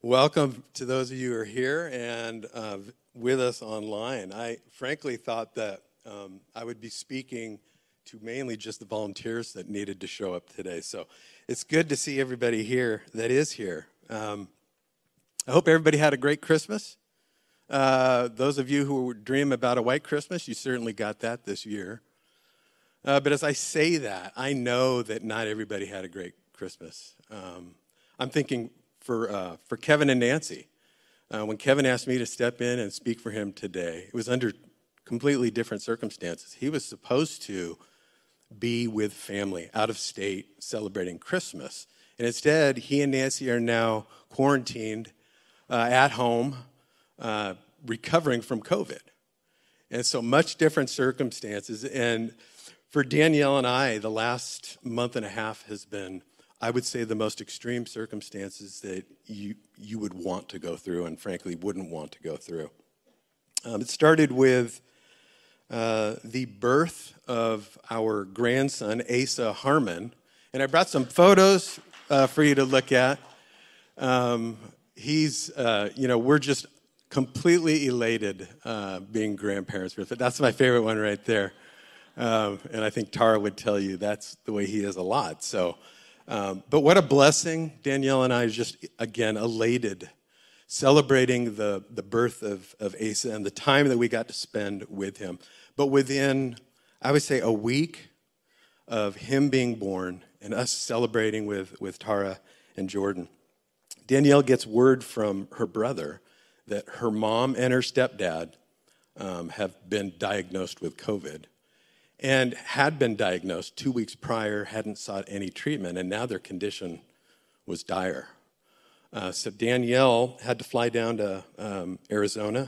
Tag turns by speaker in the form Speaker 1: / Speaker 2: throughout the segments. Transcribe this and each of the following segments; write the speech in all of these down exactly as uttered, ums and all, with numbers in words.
Speaker 1: Welcome to those of you who are here and uh, with us online. I frankly thought that um, I would be speaking to mainly just the volunteers that needed to show up today. So it's good to see everybody here that is here. Um, I hope everybody had a great Christmas. Uh, those of you who dream about a white Christmas, you certainly got that this year. Uh, but as I say that, I know that not everybody had a great Christmas. Um, I'm thinking for uh, for Kevin and Nancy. Uh, when Kevin asked me to step in and speak for him today, it was under completely different circumstances. He was supposed to be with family out of state celebrating Christmas. And instead, he and Nancy are now quarantined uh, at home, uh, recovering from COVID. And so much different circumstances. And for Danielle and I, the last month and a half has been, I would say, the most extreme circumstances that you you would want to go through and frankly wouldn't want to go through. Um, it started with uh, the birth of our grandson, Asa Harmon. And I brought some photos uh, for you to look at. Um, he's, uh, you know, we're just completely elated uh, being grandparents with it. That's my favorite one right there. Um, and I think Tara would tell you that's the way he is a lot. So. Um, but what a blessing. Danielle and I are just, again, elated, celebrating the, the birth of, of Asa and the time that we got to spend with him. But within, I would say, a week of him being born and us celebrating with, with Tara and Jordan, Danielle gets word from her brother that her mom and her stepdad um, have been diagnosed with COVID. And had been diagnosed two weeks prior, hadn't sought any treatment, and now their condition was dire. Uh, so Danielle had to fly down to um, Arizona,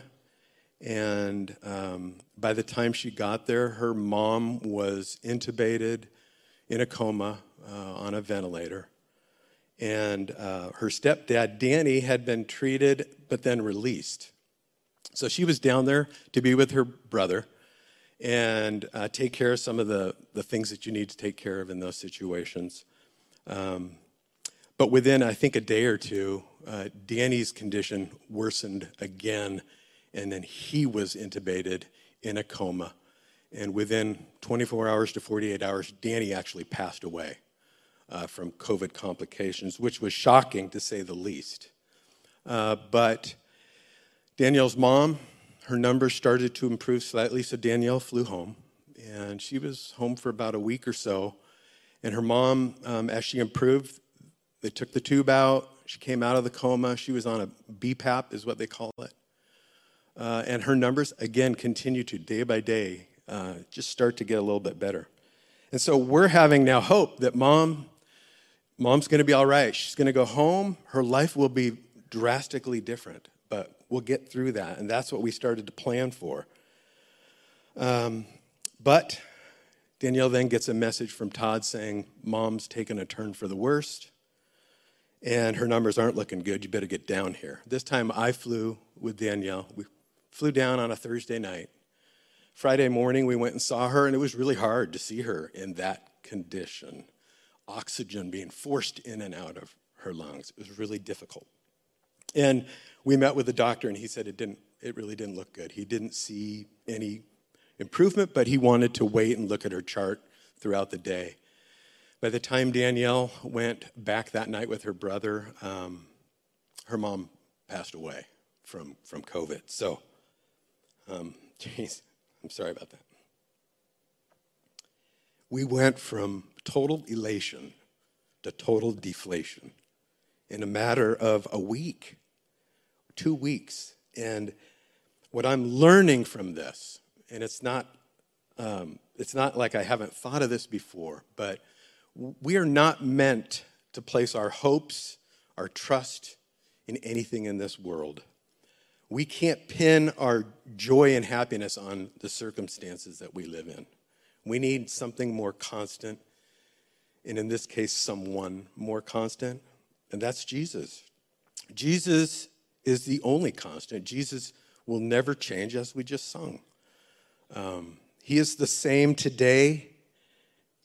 Speaker 1: and um, by the time she got there, her mom was intubated in a coma uh, on a ventilator. And uh, her stepdad, Danny, had been treated but then released. So she was down there to be with her brother and uh, take care of some of the, the things that you need to take care of in those situations. Um, but within, I think, a day or two, uh, Danny's condition worsened again, and then he was intubated in a coma. And within twenty-four hours to forty-eight hours, Danny actually passed away uh, from COVID complications, which was shocking to say the least. Uh, but Danielle's mom, her numbers started to improve slightly, so Danielle flew home. And she was home for about a week or so. And her mom, um, as she improved, they took the tube out. She came out of the coma. She was on a B PAP, is what they call it. Uh, and her numbers, again, continue to, day by day, uh, just start to get a little bit better. And so we're having now hope that mom, mom's going to be all right. She's going to go home. Her life will be drastically different. But we'll get through that, and that's what we started to plan for. Um, but Danielle then gets a message from Todd saying, Mom's taken a turn for the worst, and her numbers aren't looking good. You better get down here. This time I flew with Danielle. We flew down on a Thursday night. Friday morning, we went and saw her, and it was really hard to see her in that condition. Oxygen being forced in and out of her lungs. It was really difficult. And we met with the doctor, and he said it didn't. It really didn't look good. He didn't see any improvement, but he wanted to wait and look at her chart throughout the day. By the time Danielle went back that night with her brother, um, her mom passed away from, from COVID. So, um, geez, I'm sorry about that. We went from total elation to total deflation in a matter of a week. Two weeks. And what I'm learning from this, and it's not um, it's not like I haven't thought of this before, but we are not meant to place our hopes, our trust in anything in this world. We can't pin our joy and happiness on the circumstances that we live in. We need something more constant, and in this case, someone more constant, and that's Jesus. Jesus is the only constant. Jesus will never change, as we just sung. Um, he is the same today,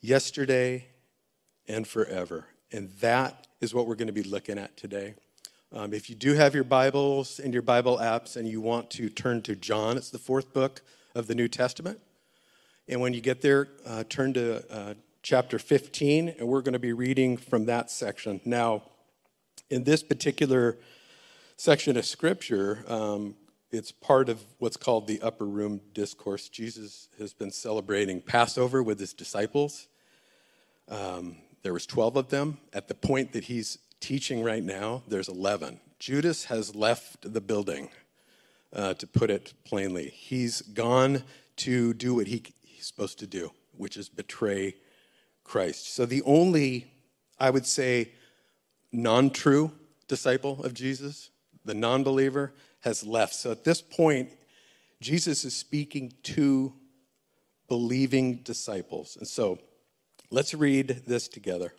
Speaker 1: yesterday, and forever. And that is what we're going to be looking at today. Um, if you do have your Bibles and your Bible apps and you want to turn to John, it's the fourth book of the New Testament. And when you get there, uh, turn to uh, chapter fifteen, and we're going to be reading from that section. Now, in this particular section of Scripture, um, it's part of what's called the Upper Room Discourse. Jesus has been celebrating Passover with his disciples. Um, there was twelve of them. At the point that he's teaching right now, there's eleven. Judas has left the building, uh, to put it plainly. He's gone to do what he, he's supposed to do, which is betray Christ. So the only, I would say, non-true disciple of Jesus, the non-believer, has left. So at this point, Jesus is speaking to believing disciples. And so let's read this together.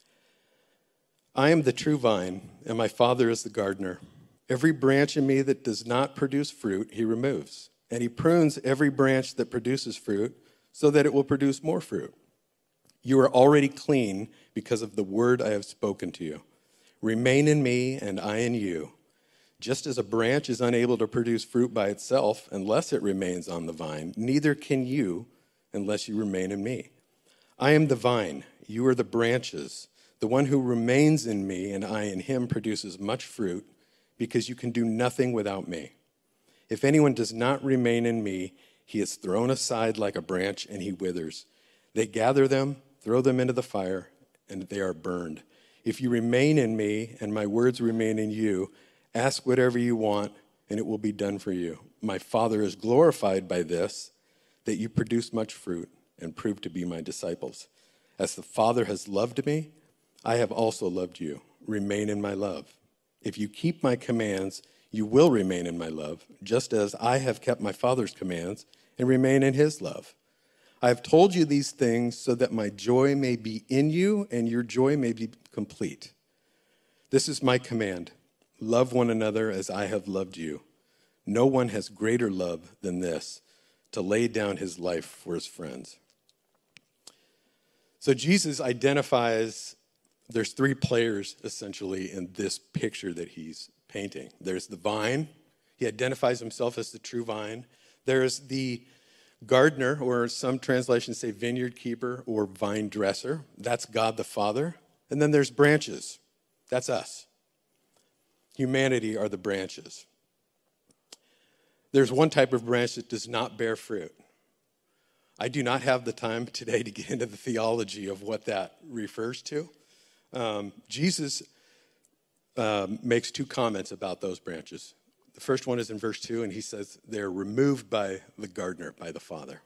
Speaker 1: I am the true vine, and my Father is the gardener. Every branch in me that does not produce fruit, he removes. And he prunes every branch that produces fruit so that it will produce more fruit. You are already clean because of the word I have spoken to you. Remain in me, and I in you. Just as a branch is unable to produce fruit by itself unless it remains on the vine, neither can you unless you remain in me. I am the vine, you are the branches. The one who remains in me and I in him produces much fruit, because you can do nothing without me. If anyone does not remain in me, he is thrown aside like a branch and he withers. They gather them, throw them into the fire, and they are burned. If you remain in me and my words remain in you, ask whatever you want and it will be done for you. My Father is glorified by this, that you produce much fruit and prove to be my disciples. As the Father has loved me, I have also loved you. Remain in my love. If you keep my commands, you will remain in my love, just as I have kept my Father's commands and remain in his love. I have told you these things so that my joy may be in you and your joy may be complete. This is my command. Love one another as I have loved you. No one has greater love than this, to lay down his life for his friends. So Jesus identifies, there's three players essentially in this picture that he's painting. There's the vine. He identifies himself as the true vine. There's the gardener, or some translations say vineyard keeper or vine dresser. That's God the Father. And then there's branches. That's us. Humanity are the branches. There's one type of branch that does not bear fruit. I do not have the time today to get into the theology of what that refers to. Um, Jesus um, makes two comments about those branches. The first one is in verse two, and he says they're removed by the gardener, by the Father.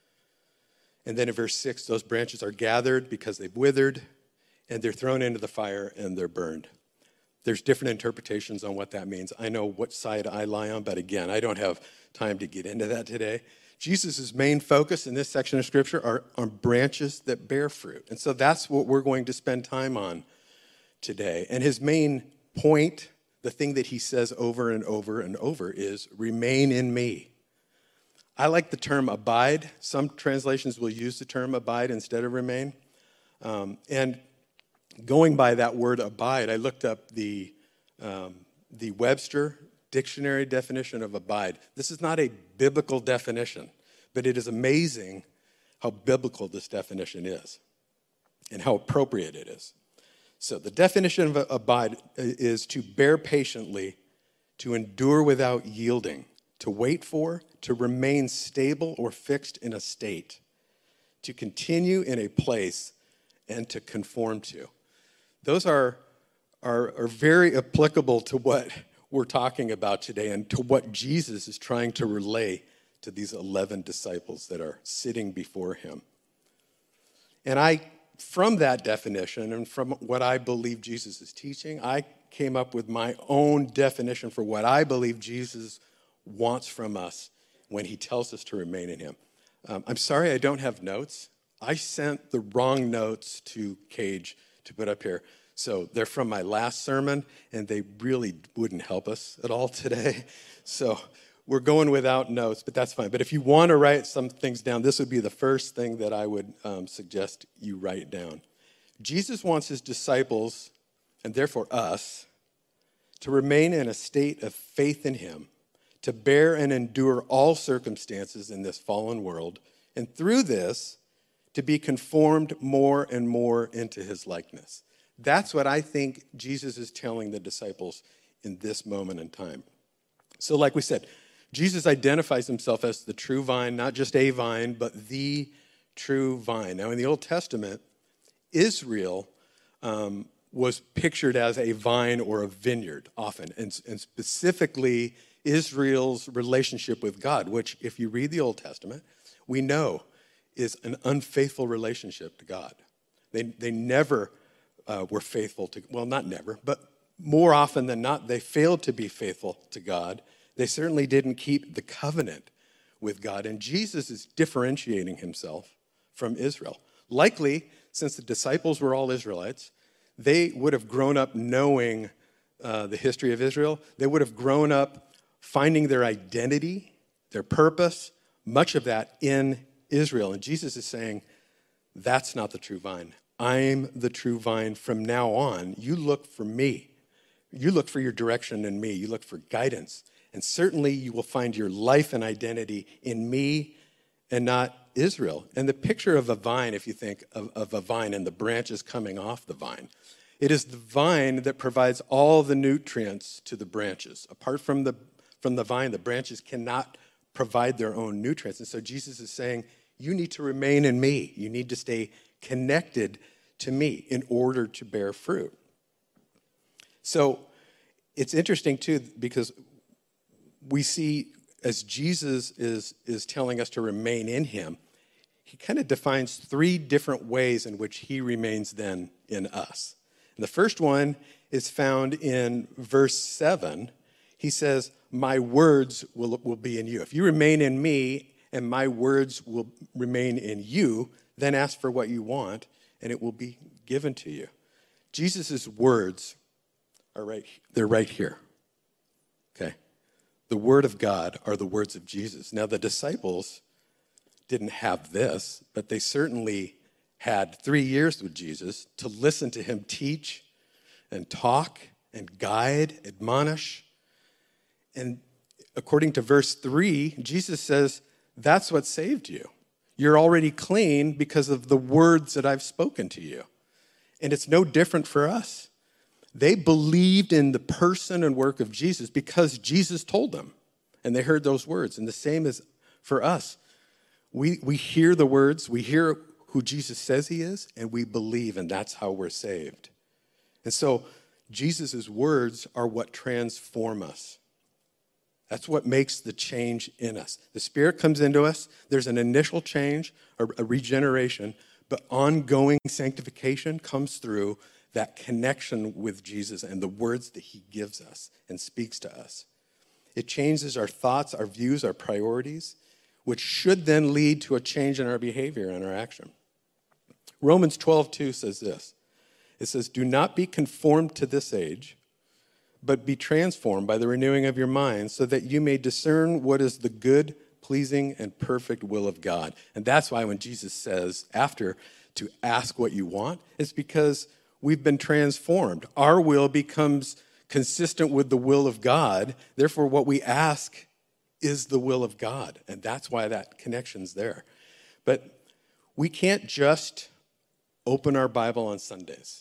Speaker 1: And then in verse six, those branches are gathered because they've withered, and they're thrown into the fire, and they're burned. There's different interpretations on what that means. I know what side I lie on, but again, I don't have time to get into that today. Jesus' main focus in this section of Scripture are on branches that bear fruit. And so that's what we're going to spend time on today. And his main point, the thing that he says over and over and over, is remain in me. I like the term abide. Some translations will use the term abide instead of remain. Um, and going by that word abide, I looked up the, um, the Webster Dictionary definition of abide. This is not a biblical definition, but it is amazing how biblical this definition is and how appropriate it is. So the definition of abide is to bear patiently, to endure without yielding, to wait for, to remain stable or fixed in a state, to continue in a place, and to conform to. Those are, are, are very applicable to what we're talking about today and to what Jesus is trying to relay to these eleven disciples that are sitting before him. And I, from that definition and from what I believe Jesus is teaching, I came up with my own definition for what I believe Jesus wants from us when he tells us to remain in him. Um, I'm sorry I don't have notes. I sent the wrong notes to Cage to put up here. So they're from my last sermon, and they really wouldn't help us at all today. So we're going without notes, but that's fine. But if you want to write some things down, this would be the first thing that I would um, suggest you write down. Jesus wants his disciples, and therefore us, to remain in a state of faith in him, to bear and endure all circumstances in this fallen world, and through this, to be conformed more and more into his likeness. That's what I think Jesus is telling the disciples in this moment in time. So like we said, Jesus identifies himself as the true vine, not just a vine, but the true vine. Now in the Old Testament, Israel um, was pictured as a vine or a vineyard often, and, and specifically Israel's relationship with God, which if you read the Old Testament, we know is an unfaithful relationship to God. They, they never uh, were faithful to, well, not never, but more often than not, they failed to be faithful to God. They certainly didn't keep the covenant with God. And Jesus is differentiating himself from Israel. Likely, since the disciples were all Israelites, they would have grown up knowing uh, the history of Israel. They would have grown up finding their identity, their purpose, much of that in Israel. And Jesus is saying, that's not the true vine. I'm the true vine. From now on, you look for me. You look for your direction in me. You look for guidance. And certainly you will find your life and identity in me and not Israel. And the picture of a vine, if you think of, of a vine and the branches coming off the vine, it is the vine that provides all the nutrients to the branches. Apart from the, from the vine, the branches cannot provide their own nutrients. And so Jesus is saying, you need to remain in me. You need to stay connected to me in order to bear fruit. So it's interesting, too, because we see as Jesus is, is telling us to remain in him, he kind of defines three different ways in which he remains then in us. And the first one is found in verse seven. He says, my words will, will be in you. If you remain in me and my words will remain in you, then ask for what you want and it will be given to you. Jesus' words are right, they're right here. Okay. The word of God are the words of Jesus. Now the disciples didn't have this, but they certainly had three years with Jesus to listen to him teach and talk and guide, admonish. And according to verse three, Jesus says, that's what saved you. You're already clean because of the words that I've spoken to you. And it's no different for us. They believed in the person and work of Jesus because Jesus told them. And they heard those words. And the same is for us. We, we hear the words, we hear who Jesus says he is, and we believe, and that's how we're saved. And so Jesus' words are what transform us. That's what makes the change in us. The Spirit comes into us. There's an initial change, a, a regeneration, but ongoing sanctification comes through that connection with Jesus and the words that he gives us and speaks to us. It changes our thoughts, our views, our priorities, which should then lead to a change in our behavior and our action. Romans twelve two says this. It says, do not be conformed to this age, but be transformed by the renewing of your mind so that you may discern what is the good, pleasing, and perfect will of God. And that's why when Jesus says after to ask what you want, it's because we've been transformed. Our will becomes consistent with the will of God. Therefore, what we ask is the will of God. And that's why that connection's there. But we can't just open our Bible on Sundays.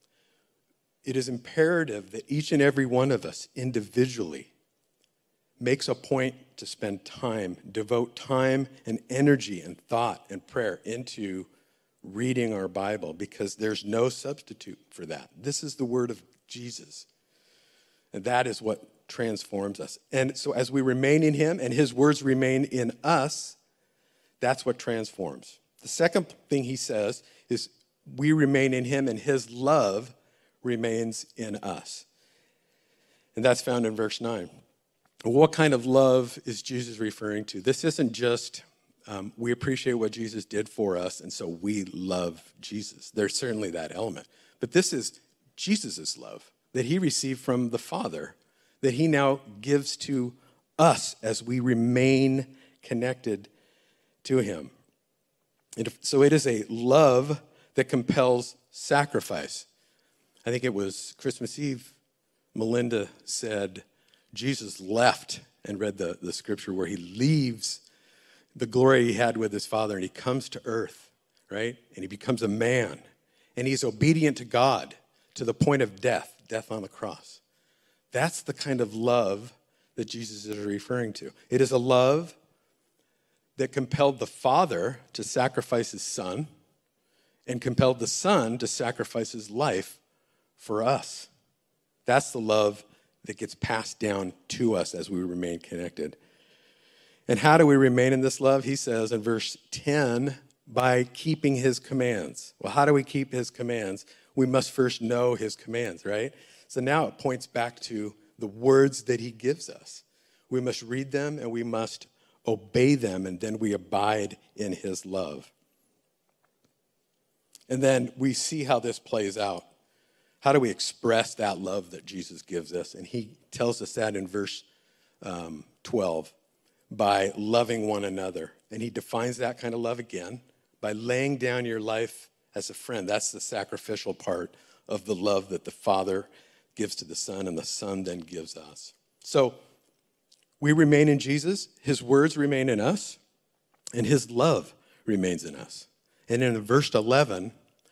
Speaker 1: It is imperative that each and every one of us individually makes a point to spend time, devote time and energy and thought and prayer into reading our Bible, because there's no substitute for that. This is the word of Jesus. And that is what transforms us. And so as we remain in him and his words remain in us, that's what transforms. The second thing he says is we remain in him and his love remains in us. And that's found in verse nine. What kind of love is Jesus referring to? This isn't just um, we appreciate what Jesus did for us, and so we love Jesus. There's certainly that element. But this is Jesus' love that he received from the Father, that he now gives to us as we remain connected to him. And so it is a love that compels sacrifice. I think it was Christmas Eve Melinda said Jesus left and read the, the scripture where he leaves the glory he had with his Father and he comes to earth, right? And he becomes a man. And he's obedient to God to the point of death, death on the cross. That's the kind of love that Jesus is referring to. It is a love that compelled the Father to sacrifice his Son and compelled the Son to sacrifice his life for us. That's the love that gets passed down to us as we remain connected. And how do we remain in this love? He says in verse ten, by keeping his commands. Well, how do we keep his commands? We must first know his commands, right? So now it points back to the words that he gives us. We must read them and we must obey them, and then we abide in his love. And then we see how this plays out. How do we express that love that Jesus gives us? And he tells us that in verse um, twelve, by loving one another. And he defines that kind of love again by laying down your life as a friend. That's the sacrificial part of the love that the Father gives to the Son and the Son then gives us. So we remain in Jesus, his words remain in us, and his love remains in us. And in verse eleven,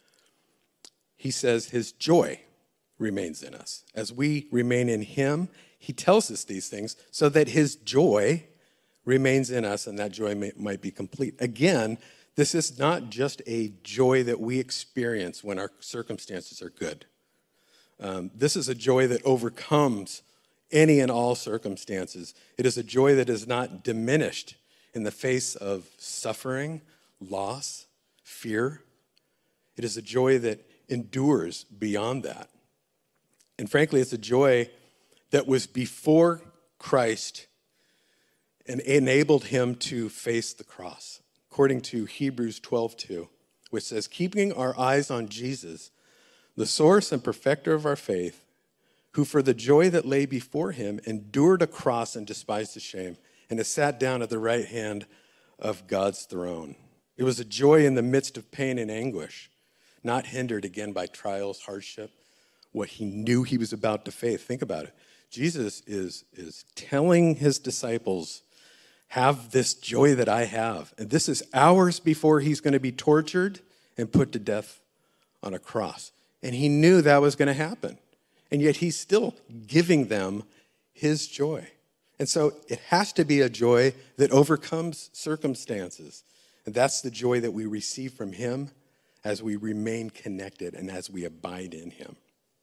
Speaker 1: he says his joy remains in us. As we remain in him, he tells us these things so that his joy remains in us and that joy may, might be complete. Again, this is not just a joy that we experience when our circumstances are good. Um, this is a joy that overcomes any and all circumstances. It is a joy that is not diminished in the face of suffering, loss, fear. It is a joy that endures beyond that. And frankly, it's a joy that was before Christ and enabled him to face the cross. According to Hebrews twelve two, which says, keeping our eyes on Jesus, the source and perfecter of our faith, who for the joy that lay before him endured a cross and despised the shame, and has sat down at the right hand of God's throne. It was a joy in the midst of pain and anguish, not hindered again by trials, hardship, what he knew he was about to face. Think about it. Jesus is, is telling his disciples, have this joy that I have. And this is hours before he's going to be tortured and put to death on a cross. And he knew that was going to happen. And yet he's still giving them his joy. And so it has to be a joy that overcomes circumstances. And that's the joy that we receive from him as we remain connected and as we abide in him.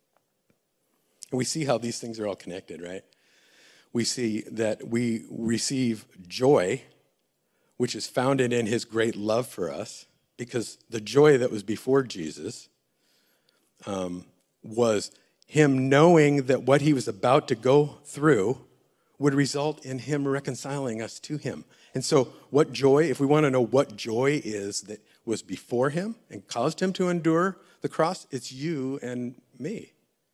Speaker 1: And we see how these things are all connected, right? We see that we receive joy, which is founded in his great love for us, because the joy that was before Jesus um, was him knowing that what he was about to go through would result in him reconciling us to him. And so what joy, if we want to know what joy is that was before him and caused him to endure the cross, it's you and me.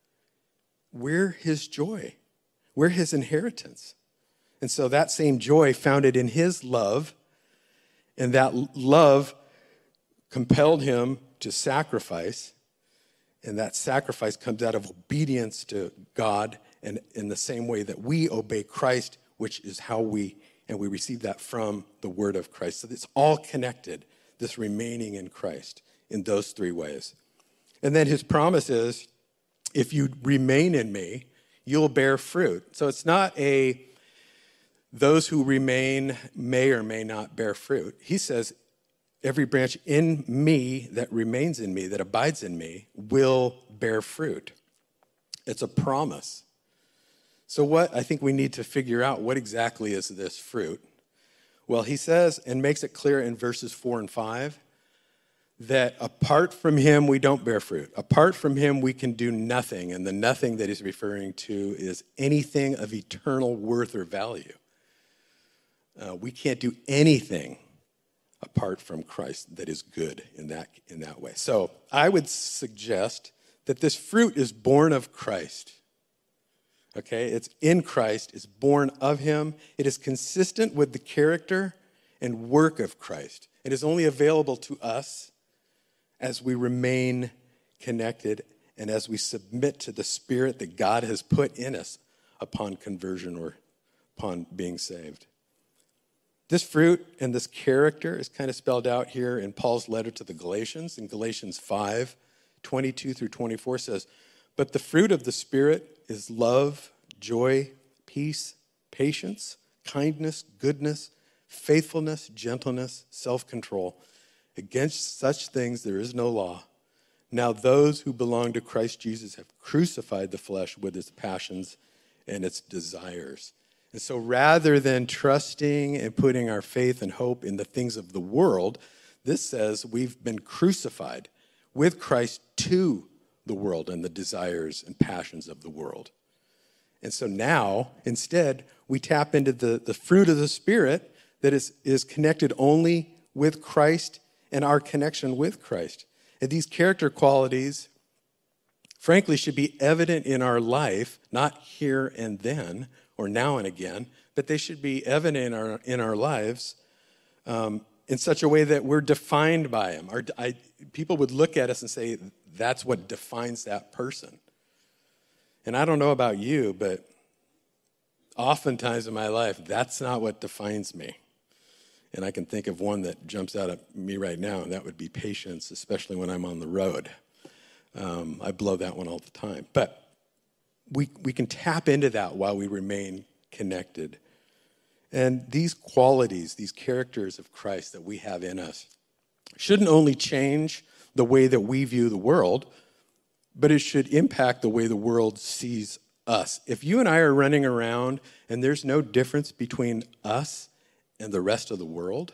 Speaker 1: We're his joy. We're his inheritance. And so that same joy founded in his love, and that love compelled him to sacrifice, and that sacrifice comes out of obedience to God, and in the same way that we obey Christ, which is how we, and we receive that from the word of Christ. So it's all connected, this remaining in Christ, in those three ways. And then his promise is, if you remain in me, you'll bear fruit. So it's not a, those who remain may or may not bear fruit. He says, every branch in me that remains in me, that abides in me, will bear fruit. It's a promise. So what I think we need to figure out, what exactly is this fruit? Well, he says, and makes it clear in verses four and five, that apart from him, we don't bear fruit. Apart from him, we can do nothing. And the nothing that he's referring to is anything of eternal worth or value. Uh, we can't do anything apart from Christ that is good in that, in that way. So I would suggest that this fruit is born of Christ. Okay, it's in Christ, it's born of him. It is consistent with the character and work of Christ. It is only available to us as we remain connected and as we submit to the Spirit that God has put in us upon conversion or upon being saved. This fruit and this character is kind of spelled out here in Paul's letter to the Galatians. In Galatians five, twenty-two through twenty-four says, "But the fruit of the Spirit is love, joy, peace, patience, kindness, goodness, faithfulness, gentleness, self-control. Against such things there is no law. Now those who belong to Christ Jesus have crucified the flesh with its passions and its desires." And so rather than trusting and putting our faith and hope in the things of the world, this says we've been crucified with Christ to the world and the desires and passions of the world. And so now, instead, we tap into the, the fruit of the Spirit that is, is connected only with Christ and our connection with Christ. And these character qualities, frankly, should be evident in our life, not here and then or now and again, but they should be evident in our, in our lives um, in such a way that we're defined by them. Our, I, people would look at us and say, that's what defines that person. And I don't know about you, but oftentimes in my life, that's not what defines me. And I can think of one that jumps out at me right now, and that would be patience, especially when I'm on the road. Um, I blow that one all the time. But we we can tap into that while we remain connected. And these qualities, these characters of Christ that we have in us, shouldn't only change the way that we view the world, but it should impact the way the world sees us. If you and I are running around and there's no difference between us and the rest of the world,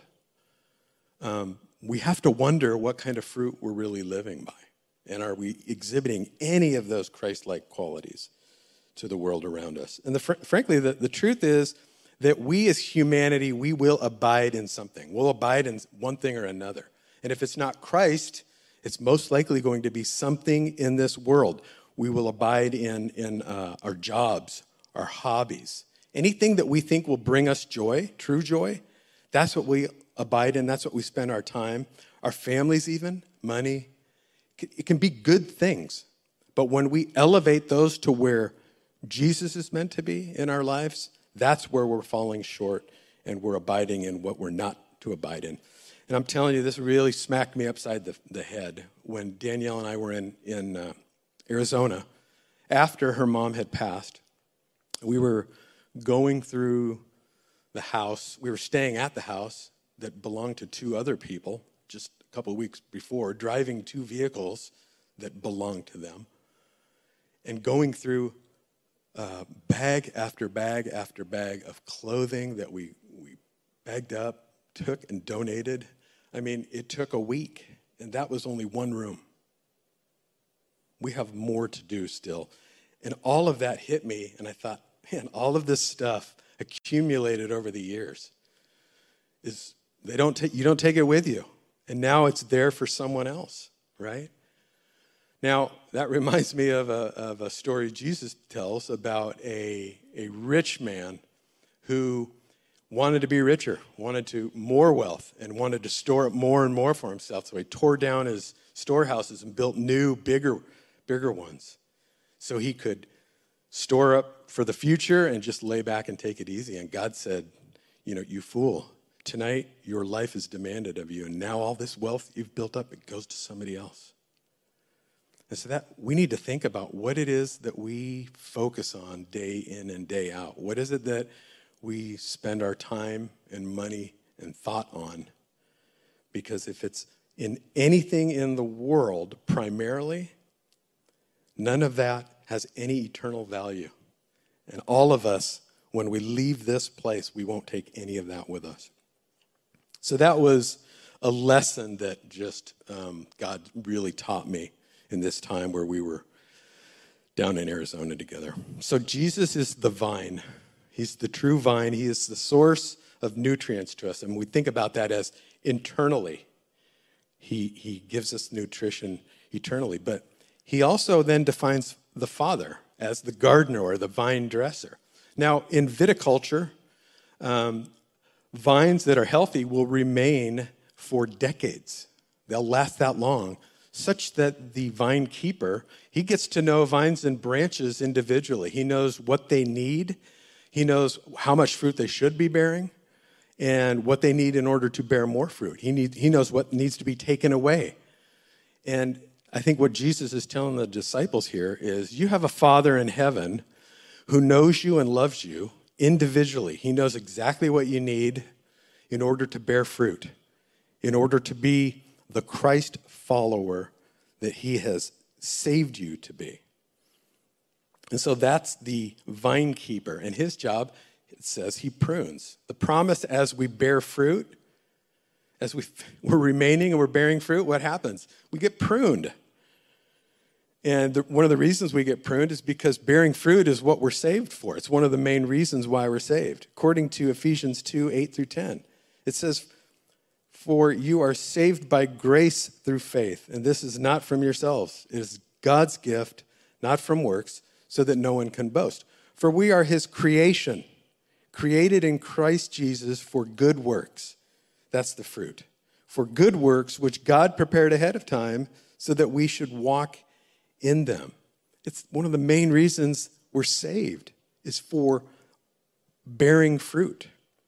Speaker 1: um, we have to wonder what kind of fruit we're really living by. And are we exhibiting any of those Christ-like qualities to the world around us? And the, fr- frankly, the, the truth is that we as humanity, we will abide in something. We'll abide in one thing or another. And if it's not Christ, it's most likely going to be something in this world. We will abide in, in uh, our jobs, our hobbies. Anything that we think will bring us joy, true joy, that's what we abide in. That's what we spend our time. Our families even, money. It can be good things. But when we elevate those to where Jesus is meant to be in our lives, that's where we're falling short and we're abiding in what we're not to abide in. And I'm telling you, this really smacked me upside the, the head when Danielle and I were in, in uh, Arizona after her mom had passed. We were going through the house. We were staying at the house that belonged to two other people just a couple of weeks before, driving two vehicles that belonged to them, and going through uh, bag after bag after bag of clothing that we, we bagged up, took and donated. I mean, it took a week, and that was only one room. We have more to do still. And all of that hit me, and I thought, man, all of this stuff accumulated over the years is they don't take you don't take it with you. And now it's there for someone else, right? Now, that reminds me of a, of a story Jesus tells about a, a rich man who wanted to be richer, wanted to more wealth, and wanted to store up more and more for himself. So he tore down his storehouses and built new, bigger, bigger ones so he could store up for the future and just lay back and take it easy. And God said, you know, you fool, tonight your life is demanded of you, and now all this wealth you've built up, it goes to somebody else. And so that we need to think about what it is that we focus on day in and day out. What is it that we spend our time and money and thought on? Because if it's in anything in the world primarily, none of that has any eternal value. And all of us, when we leave this place, we won't take any of that with us. So that was a lesson that just um, God really taught me in this time where we were down in Arizona together. So Jesus is the vine. He's the true vine. He is the source of nutrients to us. And we think about that as internally. He, he gives us nutrition eternally. But he also then defines the Father as the gardener or the vine dresser. Now, in viticulture, um, vines that are healthy will remain for decades. They'll last that long. such that the vine keeper, he gets to know vines and branches individually. He knows what they need. He knows how much fruit they should be bearing and what they need in order to bear more fruit. He, need, he knows what needs to be taken away. And I think what Jesus is telling the disciples here is you have a Father in heaven who knows you and loves you individually. He knows exactly what you need in order to bear fruit, in order to be the Christ follower that he has saved you to be. And so that's the vine keeper. And his job, it says, he prunes. The promise as we bear fruit, as we, we're remaining and we're bearing fruit, what happens? We get pruned. And the, one of the reasons we get pruned is because bearing fruit is what we're saved for. It's one of the main reasons why we're saved. According to Ephesians two, eight through ten, it says, "For you are saved by grace through faith, and this is not from yourselves. It is God's gift, not from works, so that no one can boast. For we are his creation, created in Christ Jesus for good works." That's the fruit. "For good works, which God prepared ahead of time, so that we should walk in them." It's one of the main reasons we're saved is for bearing fruit.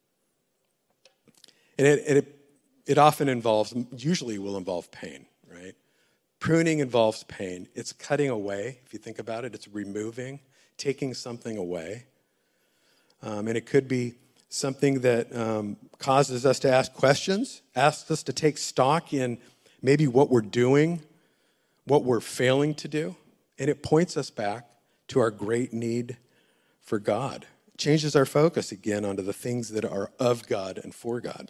Speaker 1: And it, it, it often involves, usually will involve pain, right? Pruning involves pain. It's cutting away. If you think about it, it's removing, taking something away. Um, and it could be something that um, causes us to ask questions, asks us to take stock in maybe what we're doing, what we're failing to do, and it points us back to our great need for God. It changes our focus again onto the things that are of God and for God.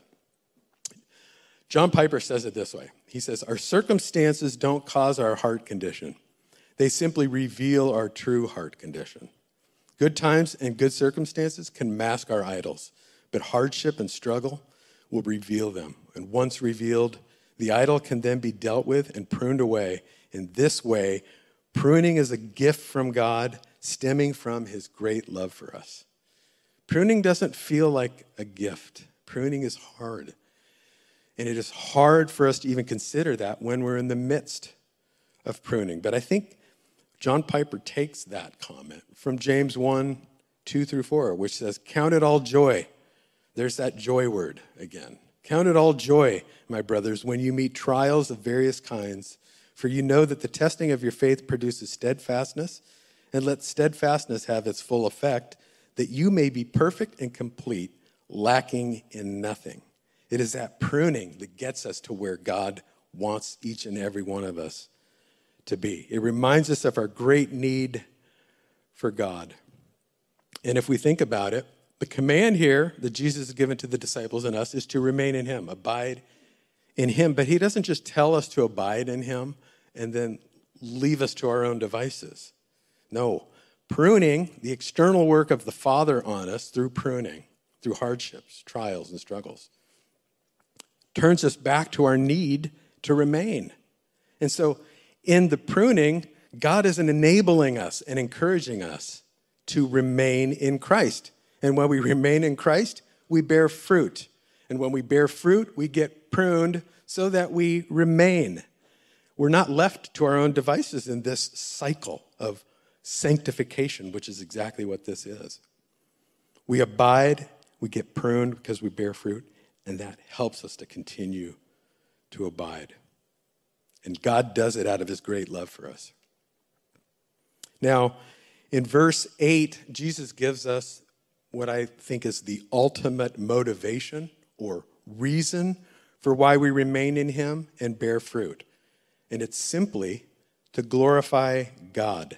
Speaker 1: John Piper says it this way. He says, "Our circumstances don't cause our heart condition. They simply reveal our true heart condition. Good times and good circumstances can mask our idols, but hardship and struggle will reveal them. And once revealed, the idol can then be dealt with and pruned away. In this way, pruning is a gift from God stemming from his great love for us." Pruning doesn't feel like a gift. Pruning is hard. And it is hard for us to even consider that when we're in the midst of pruning. But I think John Piper takes that comment from James one, two through four, which says, "Count it all joy." There's that joy word again. "Count it all joy, my brothers, when you meet trials of various kinds, for you know that the testing of your faith produces steadfastness, and let steadfastness have its full effect, that you may be perfect and complete, lacking in nothing." It is that pruning that gets us to where God wants each and every one of us to be. It reminds us of our great need for God. And if we think about it, the command here that Jesus has given to the disciples and us is to remain in him, abide in him. But he doesn't just tell us to abide in him and then leave us to our own devices. No, pruning, the external work of the Father on us through pruning, through hardships, trials, and struggles, turns us back to our need to remain. And so in the pruning, God is enabling us and encouraging us to remain in Christ. And when we remain in Christ, we bear fruit. And when we bear fruit, we get pruned so that we remain. We're not left to our own devices in this cycle of sanctification, which is exactly what this is. We abide, we get pruned because we bear fruit, and that helps us to continue to abide. And God does it out of his great love for us. Now, in verse eight, Jesus gives us what I think is the ultimate motivation or reason for why we remain in him and bear fruit. And it's simply to glorify God.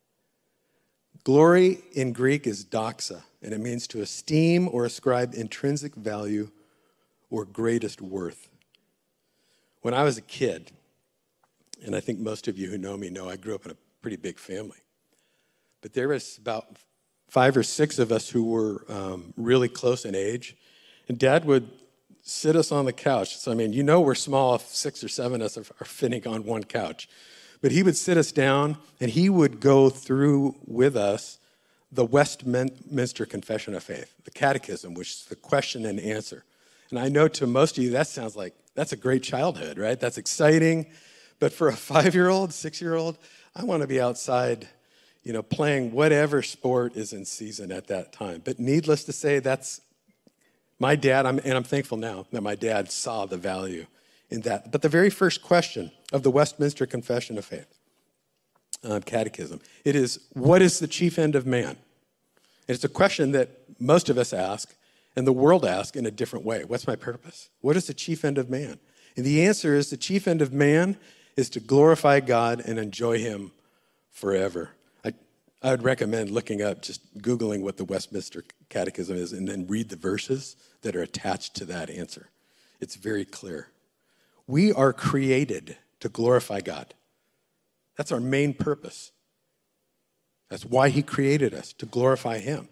Speaker 1: Glory in Greek is doxa, and it means to esteem or ascribe intrinsic value or greatest worth. When I was a kid, and I think most of you who know me know I grew up in a pretty big family, but there was about five or six of us who were um, really close in age, and Dad would sit us on the couch. So, I mean, you know we're small if six or seven of us are, are fitting on one couch. But he would sit us down, and he would go through with us the Westminster Confession of Faith, the Catechism, which is the question and answer. And I know to most of you that sounds like, that's a great childhood, right? That's exciting. But for a five-year-old, six-year-old, I want to be outside, you know, playing whatever sport is in season at that time. But needless to say, that's my dad, I'm, and I'm thankful now that my dad saw the value in that. But the very first question of the Westminster Confession of Faith, uh, Catechism, it is, what is the chief end of man? And it's a question that most of us ask, and the world asks in a different way. What's my purpose? What is the chief end of man? And the answer is the chief end of man is to glorify God and enjoy him forever. I, I would recommend looking up, just Googling what the Westminster Catechism is, and then read the verses that are attached to that answer. It's very clear. We are created to glorify God. That's our main purpose. That's why he created us, to glorify him.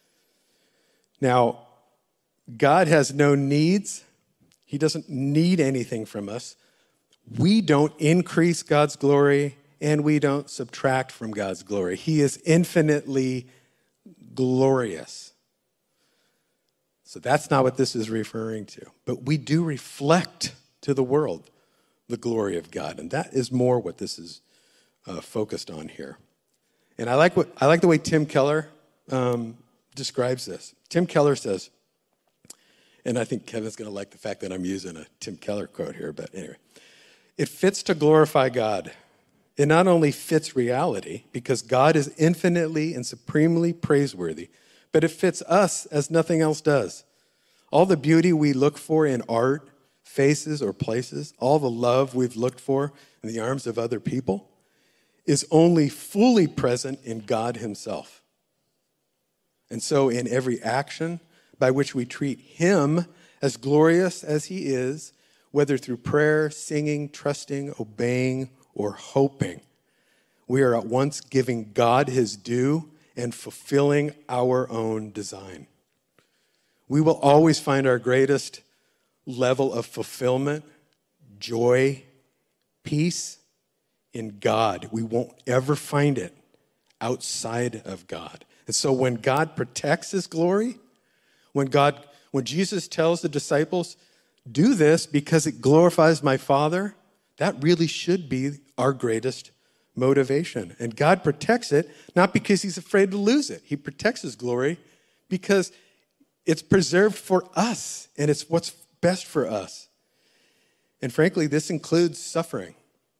Speaker 1: Now, God has no needs. He doesn't need anything from us. We don't increase God's glory, and we don't subtract from God's glory. He is infinitely glorious. So that's not what this is referring to. But we do reflect to the world the glory of God, and that is more what this is uh, focused on here. And I like what I like the way Tim Keller um, describes this. Tim Keller says, and I think Kevin's going to like the fact that I'm using a Tim Keller quote here, but anyway. It fits to glorify God. It not only fits reality, because God is infinitely and supremely praiseworthy, but it fits us as nothing else does. All the beauty we look for in art, faces, or places, all the love we've looked for in the arms of other people, is only fully present in God himself. And so in every action by which we treat him as glorious as he is, whether through prayer, singing, trusting, obeying, or hoping, we are at once giving God his due and fulfilling our own design. We will always find our greatest level of fulfillment, joy, peace in God. We won't ever find it outside of God. And so when God protects his glory, when God, when Jesus tells the disciples, do this because it glorifies my Father, that really should be our greatest motivation. And God protects it, not because he's afraid to lose it. He protects his glory because it's preserved for us, and it's what's best for us. And frankly, this includes suffering.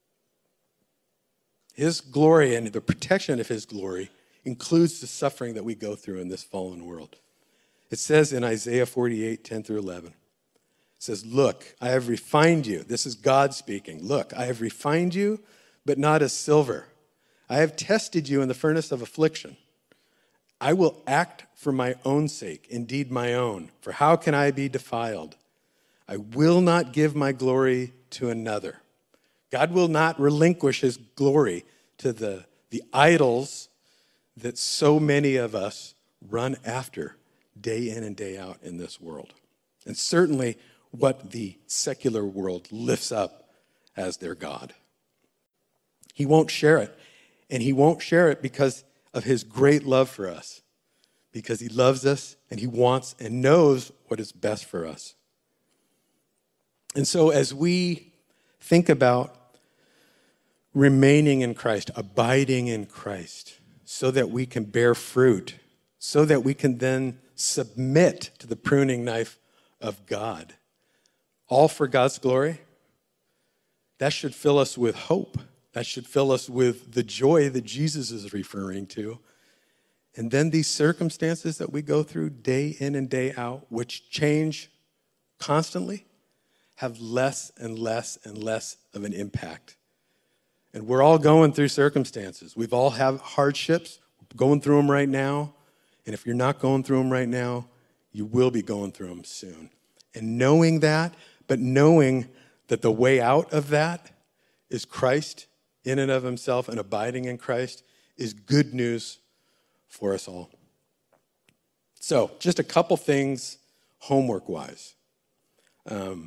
Speaker 1: His glory and the protection of his glory includes the suffering that we go through in this fallen world. It says in Isaiah forty-eight, ten through eleven, it says, look, I have refined you. This is God speaking. Look, I have refined you, but not as silver. I have tested you in the furnace of affliction. I will act for my own sake, indeed my own. For how can I be defiled? I will not give my glory to another. God will not relinquish his glory to the, the idols that so many of us run after day in and day out in this world. And certainly what the secular world lifts up as their God. He won't share it. And he won't share it because of his great love for us. Because he loves us and he wants and knows what is best for us. And so as we think about remaining in Christ, abiding in Christ, so that we can bear fruit, so that we can then submit to the pruning knife of God, all for God's glory, that should fill us with hope. That should fill us with the joy that Jesus is referring to. And then these circumstances that we go through day in and day out, which change constantly, have less and less and less of an impact. And we're all going through circumstances. We've all have hardships, we're going through them right now. And if you're not going through them right now, you will be going through them soon. And knowing that, but knowing that the way out of that is Christ in and of himself, and abiding in Christ is good news for us all. So, just a couple things homework-wise. Um,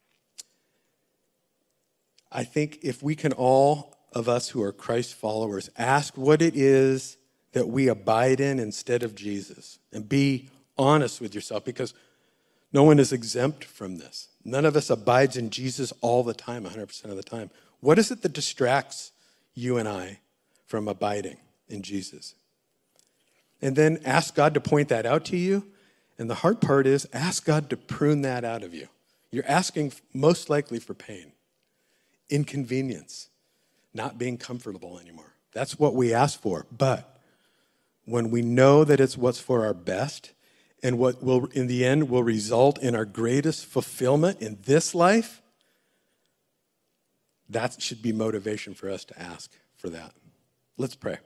Speaker 1: I think if we can, all of us who are Christ followers, ask what it is that we abide in instead of Jesus, and be honest with yourself, because no one is exempt from this. None of us abides in Jesus all the time, one hundred percent of the time. What is it that distracts you and I from abiding in Jesus? And then ask God to point that out to you. And the hard part is ask God to prune that out of you. You're asking most likely for pain, inconvenience, not being comfortable anymore. That's what we ask for. But when we know that it's what's for our best and what will, in the end, will result in our greatest fulfillment in this life, that should be motivation for us to ask for that. Let's pray.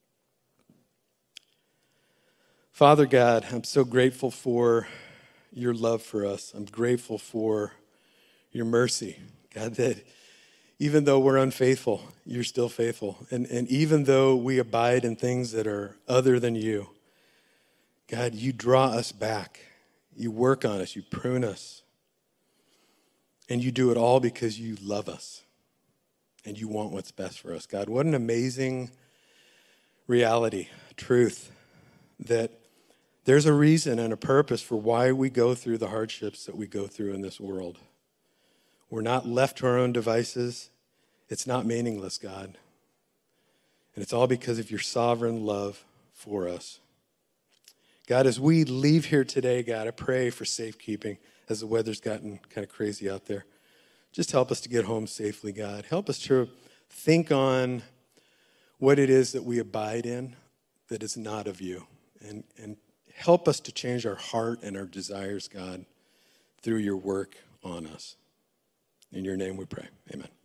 Speaker 1: Father God, I'm so grateful for your love for us. I'm grateful for your mercy, God, that even though we're unfaithful, you're still faithful. And, and even though we abide in things that are other than you, God, you draw us back. You work on us. You prune us. And you do it all because you love us. And you want what's best for us. God, what an amazing reality, truth, that there's a reason and a purpose for why we go through the hardships that we go through in this world. We're not left to our own devices. It's not meaningless, God. And it's all because of your sovereign love for us. God, as we leave here today, God, I pray for safekeeping as the weather's gotten kind of crazy out there. Just help us to get home safely, God. Help us to think on what it is that we abide in that is not of you. And, and help us to change our heart and our desires, God, through your work on us. In your name we pray. Amen.